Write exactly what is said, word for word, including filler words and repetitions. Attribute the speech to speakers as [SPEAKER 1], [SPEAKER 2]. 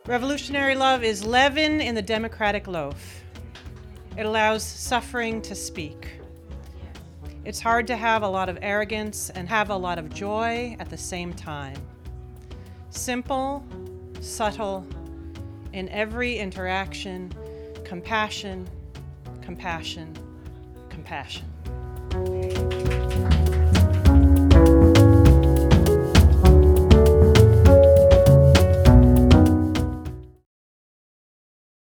[SPEAKER 1] Revolutionary love is leaven in the democratic loaf. It allows suffering to speak. It's hard to have a lot of arrogance and have a lot of joy at the same time. Simple, subtle, in every interaction, compassion, compassion, compassion.